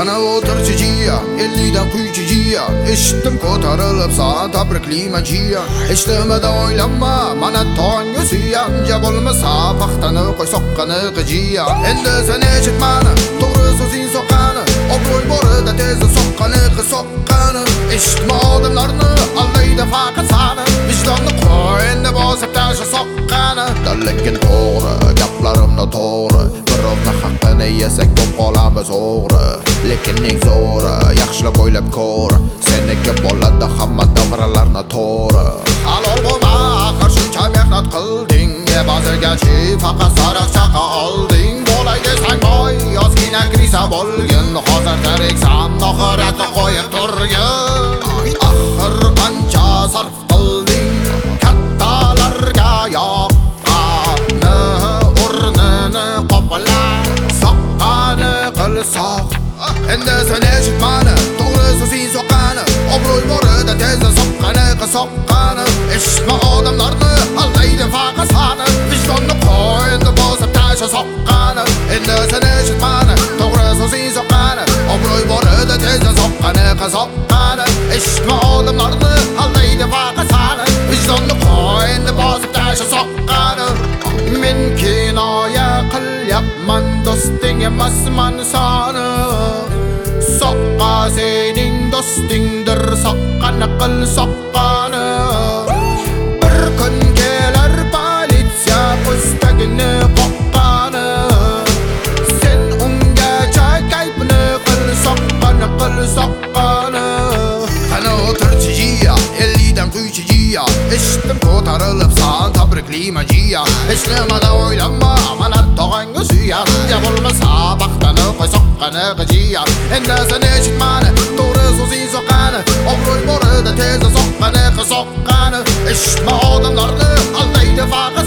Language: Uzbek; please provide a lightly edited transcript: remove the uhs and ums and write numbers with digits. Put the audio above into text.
Qana o'tirchi jiyan, 50 dan quychi jiyan. Eshitdim ko'tarilib sana tabriklayman jiyan. Hech nimada o'ylanma, mana tongga suyan. Ja bo'lmasa paxtani qo'y soqqani qijiyan. Endi sen eshitmani, to'g'ri so'zing soqqani. Obro'y borida tezda soqqani soqqani. Eshitma odamlarni, allayda faqat sani. Vijdonni qo'y endi bosib tasha soqqani. Dalligin to'g'ri, gaplarimni to'g'ri. Birovni haqqini yesak ko'p qolamiz o'g'ri. Lekin eng zo'ri, yaxshilab o'ylab ko'r. Seniki bo'ladi hamma davralarni to'g'ri. Halol bo'lma, axir shuncha mehnat qilding. Ba'zigachi faqat sariq chaqa olding. Bo'lay desang boy, ozgina krisa bo'lgin. Hozir tiriksan, oxiratni qo'yib turgin. Axir qancha sarf qilding, kattalarga yoqqani o'rnini qopla, soqqani qilsoq. Endi sen eshitmani, to'g'ri so'zing soqqani. Obro'y borida tezda soqqani soqqani. Eshitma odamlarni, allaydi faqat sani. Vijdonni qo'y endi bosib tasha soqqani. Endi sen eshitmani, to'g'ri so'zing soqqani. Obro'y borida tezda soqqani soqqani. Eshitma odamlarni, allaydi faqat sani. Vijdonni qo'y endi bosib tasha soqqani. Men kinoya qilyapman, do'sting emasman sani. Soqqa sening do'stingdir, soqqani qil soqqani. Bir kun kelar politsiya postagini qoqqani. Sen unga chaqaypni qil soqqani. Qani o'tirchi jiya, 50 dan quychi jiya. Eshitdim ko'tarilib san tabriklayman jiya. Hech nimada o'ylanma, mana tog'angga suyan. Ja bo'lmasa paxtani qo'y soqqani qijiyan. Endi sen eshitmani, to'g'ri so'zing soqqani. Obro'y borida tezda soqqani soqqani. Eshitma odamlarni, allaydi faqat